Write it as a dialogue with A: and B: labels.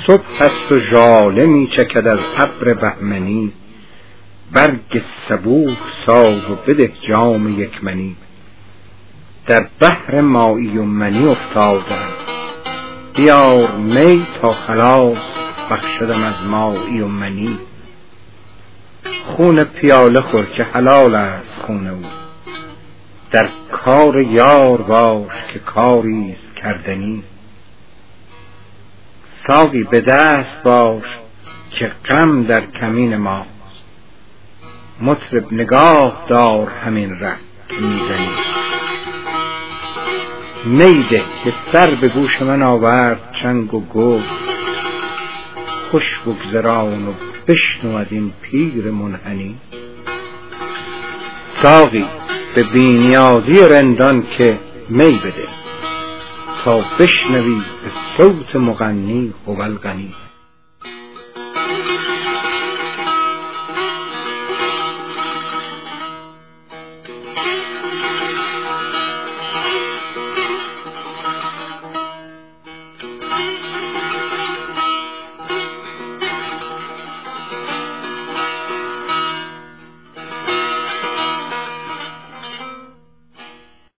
A: صبح است و ژاله می چکد از ابر بهمنی، برگ صبوح ساز و بده جام یک منی. در بحر مایی و منی افتادم، بیار می تا خلاص بخشدم از مایی و منی. خون پیاله خور که حلال است خون او، در کار یار باش که کاری است کردنی. ساقی به دست باش که غم در کمین ماست، مطرب نگاه دار همین ره که میزنی. میده که سر به گوش من آورد چنگ و گفت، خوش بگذران و بشنو از این پیر منحنی. ساقی به بی‌نیازی رندان که می بده، تا بشنوی به صوت مغنی هو الغنی.